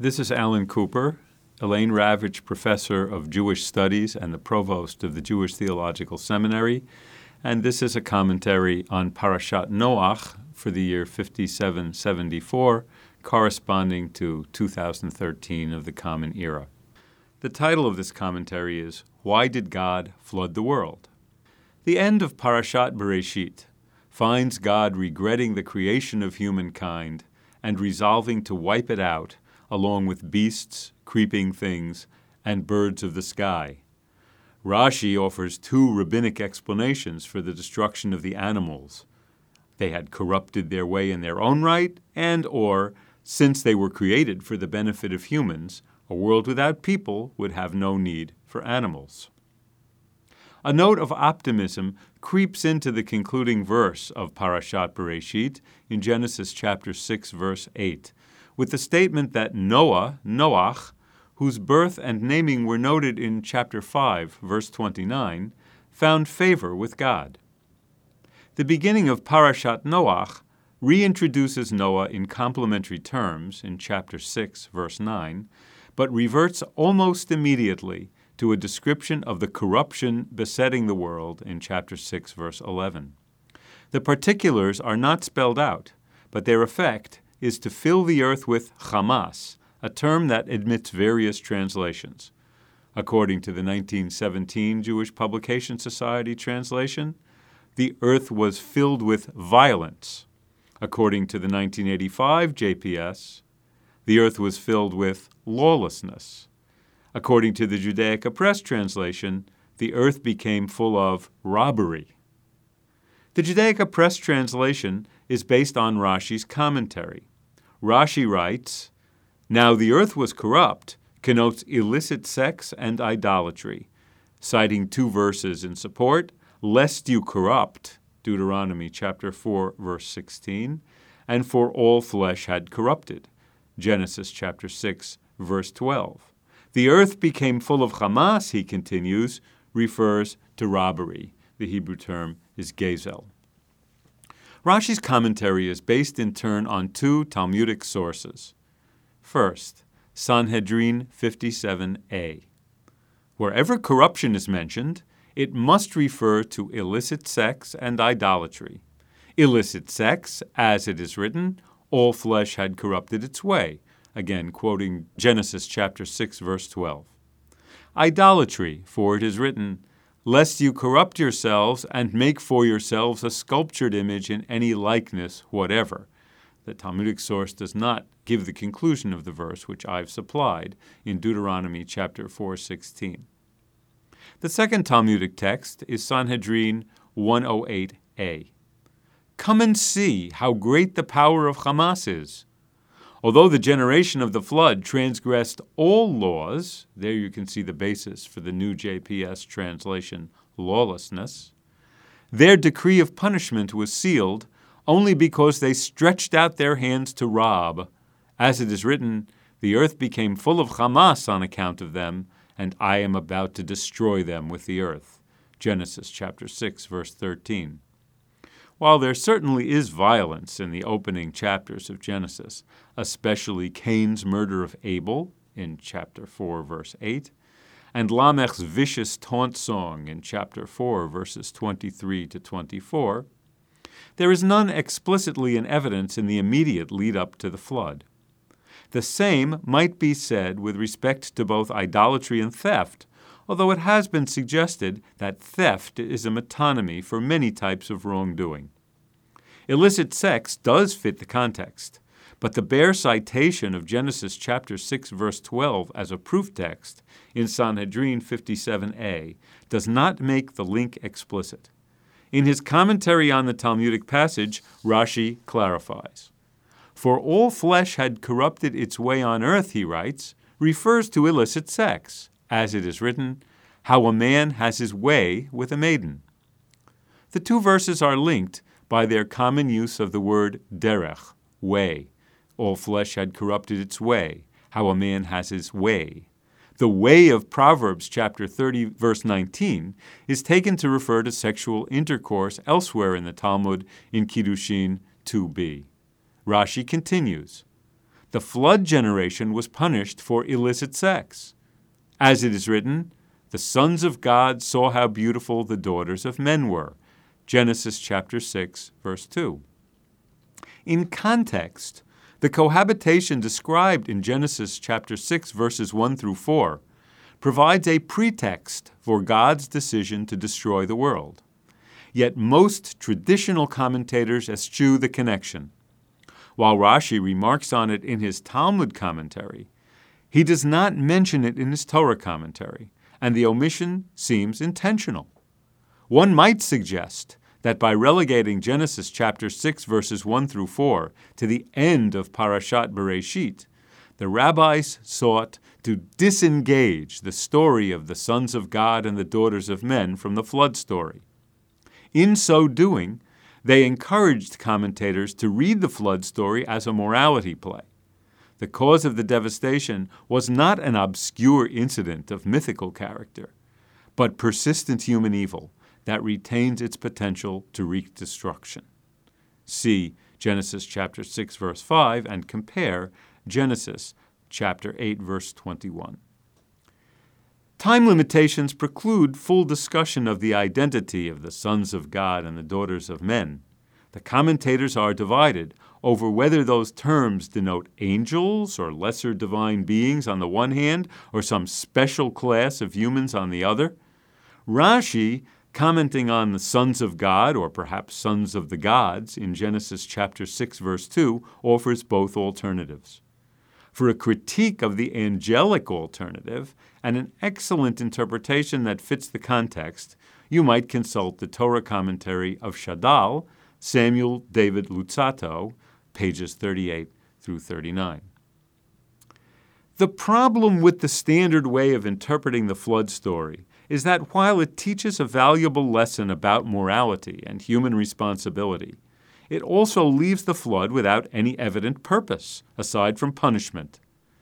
This is Alan Cooper, Elaine Ravitch Professor of Jewish Studies and the Provost of the Jewish Theological Seminary, and this is a commentary on Parashat Noach for the year 5774, corresponding to 2013 of the Common Era. The title of this commentary is, Why Did God Flood the World? The end of Parashat Bereshit finds God regretting the creation of humankind and resolving to wipe it out, along with beasts, creeping things, and birds of the sky. Rashi offers two rabbinic explanations for the destruction of the animals. They had corrupted their way in their own right, or, since they were created for the benefit of humans, a world without people would have no need for animals. A note of optimism creeps into the concluding verse of Parashat Bereshit in Genesis chapter 6, verse 8, with the statement that Noach, whose birth and naming were noted in chapter 5, verse 29, found favor with God. The beginning of Parashat Noach reintroduces Noah in complementary terms in chapter 6, verse 9, but reverts almost immediately to a description of the corruption besetting the world in chapter 6, verse 11. The particulars are not spelled out, but their effect is to fill the earth with chamas, a term that admits various translations. According to the 1917 Jewish Publication Society translation, the earth was filled with violence. According to the 1985 JPS, the earth was filled with lawlessness. According to the Judaica Press translation, the earth became full of robbery. The Judaica Press translation is based on Rashi's commentary. Rashi writes, "Now the earth was corrupt" connotes illicit sex and idolatry, citing two verses in support, lest you corrupt, Deuteronomy chapter 4, verse 16, and for all flesh had corrupted, Genesis chapter 6, verse 12. The earth became full of chamas, he continues, refers to robbery. The Hebrew term is gezel. Rashi's commentary is based in turn on two Talmudic sources. First, Sanhedrin 57a. Wherever corruption is mentioned, it must refer to illicit sex and idolatry. Illicit sex, as it is written, all flesh had corrupted its way, again quoting Genesis chapter 6, verse 12. Idolatry, for it is written, lest you corrupt yourselves and make for yourselves a sculptured image in any likeness whatever. The Talmudic source does not give the conclusion of the verse, which I've supplied in Deuteronomy chapter 4:16. The second Talmudic text is Sanhedrin 108a. Come and see how great the power of Hamas is. Although the generation of the flood transgressed all laws, there you can see the basis for the new JPS translation, lawlessness, their decree of punishment was sealed only because they stretched out their hands to rob. As it is written, the earth became full of Hamas on account of them, and I am about to destroy them with the earth. Genesis chapter 6, verse 13. While there certainly is violence in the opening chapters of Genesis, especially Cain's murder of Abel in chapter 4, verse 8, and Lamech's vicious taunt song in chapter 4, verses 23 to 24, there is none explicitly in evidence in the immediate lead-up to the flood. The same might be said with respect to both idolatry and theft, although it has been suggested that theft is a metonymy for many types of wrongdoing. Illicit sex does fit the context, but the bare citation of Genesis chapter 6, verse 12 as a proof text in Sanhedrin 57a does not make the link explicit. In his commentary on the Talmudic passage, Rashi clarifies. For all flesh had corrupted its way on earth, he writes, refers to illicit sex, as it is written, how a man has his way with a maiden. The two verses are linked by their common use of the word derech, way. All flesh had corrupted its way, how a man has his way. The way of Proverbs chapter 30, verse 19, is taken to refer to sexual intercourse elsewhere in the Talmud in Kiddushin 2b. Rashi continues, the flood generation was punished for illicit sex. As it is written, the sons of God saw how beautiful the daughters of men were. Genesis chapter 6, verse 2. In context, the cohabitation described in Genesis chapter 6, verses 1 through 4, provides a pretext for God's decision to destroy the world. Yet most traditional commentators eschew the connection. While Rashi remarks on it in his Talmud commentary, he does not mention it in his Torah commentary, and the omission seems intentional. One might suggest that by relegating Genesis chapter 6, verses 1 through 4 to the end of Parashat Bereshit, the rabbis sought to disengage the story of the sons of God and the daughters of men from the flood story. In so doing, they encouraged commentators to read the flood story as a morality play. The cause of the devastation was not an obscure incident of mythical character, but persistent human evil that retains its potential to wreak destruction. See Genesis chapter 6, verse 5, and compare Genesis chapter 8, verse 21. Time limitations preclude full discussion of the identity of the sons of God and the daughters of men. The commentators are divided over whether those terms denote angels or lesser divine beings on the one hand, or some special class of humans on the other. Rashi, commenting on the sons of God, or perhaps sons of the gods, in Genesis chapter 6, verse 2, offers both alternatives. For a critique of the angelic alternative and an excellent interpretation that fits the context, you might consult the Torah commentary of Shadal, Samuel David Luzzatto, pages 38 through 39. The problem with the standard way of interpreting the flood story is that while it teaches a valuable lesson about morality and human responsibility, it also leaves the flood without any evident purpose, aside from punishment.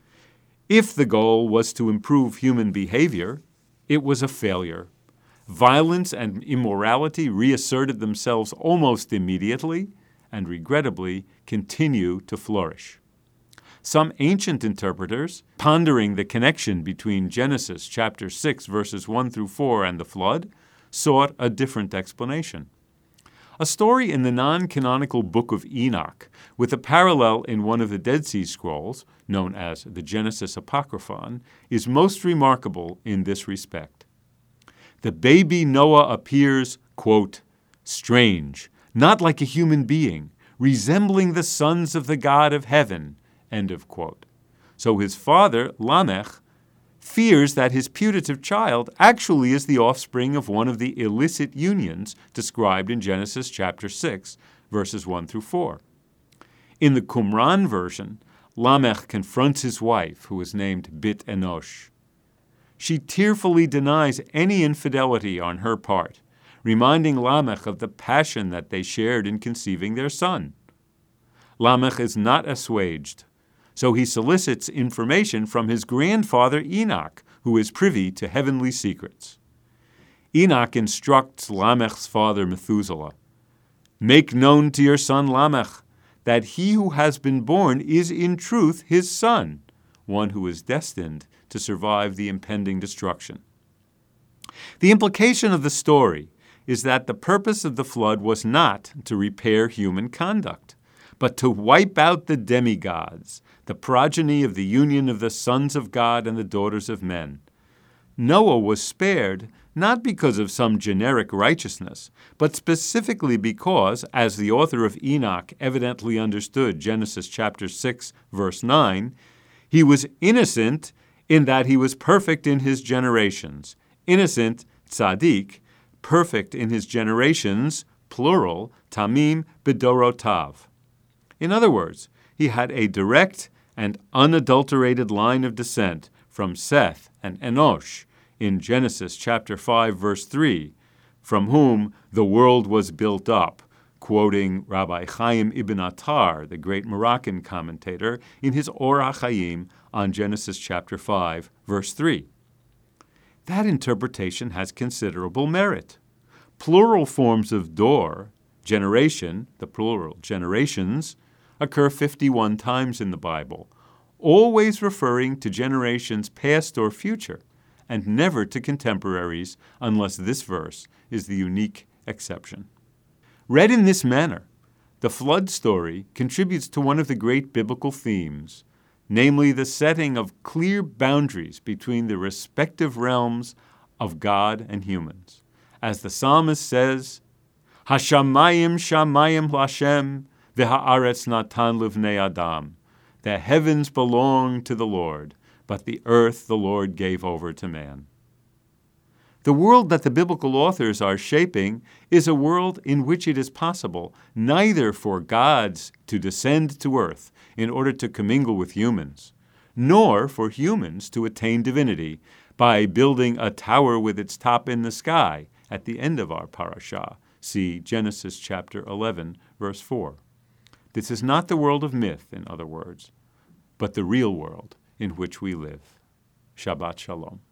If the goal was to improve human behavior, it was a failure. Violence and immorality reasserted themselves almost immediately and, regrettably, continue to flourish. Some ancient interpreters, pondering the connection between Genesis chapter 6, verses 1 through 4 and the flood, sought a different explanation. A story in the non-canonical book of Enoch, with a parallel in one of the Dead Sea Scrolls, known as the Genesis Apocryphon, is most remarkable in this respect. The baby Noah appears, quote, strange, not like a human being, resembling the sons of the God of heaven, end of quote. So his father, Lamech, fears that his putative child actually is the offspring of one of the illicit unions described in Genesis chapter 6, verses 1 through 4. In the Qumran version, Lamech confronts his wife, who is named Bit Enosh. She tearfully denies any infidelity on her part, reminding Lamech of the passion that they shared in conceiving their son. Lamech is not assuaged, so he solicits information from his grandfather Enoch, who is privy to heavenly secrets. Enoch instructs Lamech's father Methuselah, "Make known to your son Lamech that he who has been born is in truth his son, one who is destined to survive the impending destruction." The implication of the story is that the purpose of the flood was not to repair human conduct, but to wipe out the demigods, the progeny of the union of the sons of God and the daughters of men. Noah was spared not because of some generic righteousness, but specifically because, as the author of Enoch evidently understood Genesis chapter 6, verse 9, he was innocent in that he was perfect in his generations. Innocent, tzaddik, perfect in his generations, plural, tamim b'dorotav. In other words, he had a direct and unadulterated line of descent from Seth and Enosh in Genesis chapter 5, verse 3, from whom the world was built up, quoting Rabbi Chaim Ibn Attar, the great Moroccan commentator, in his Or HaChaim on Genesis chapter 5, verse 3. That interpretation has considerable merit. Plural forms of dor, generation, the plural, generations, occur 51 times in the Bible, always referring to generations past or future, and never to contemporaries unless this verse is the unique exception. Read in this manner, the flood story contributes to one of the great biblical themes, namely the setting of clear boundaries between the respective realms of God and humans. As the psalmist says, Hashamayim shamayim Lashem, v'ha'aretz natan livnei Adam. The heavens belong to the Lord, but the earth the Lord gave over to man. The world that the biblical authors are shaping is a world in which it is possible neither for gods to descend to earth in order to commingle with humans, nor for humans to attain divinity by building a tower with its top in the sky at the end of our parashah. See Genesis chapter 11, verse 4. This is not the world of myth, in other words, but the real world in which we live. Shabbat Shalom.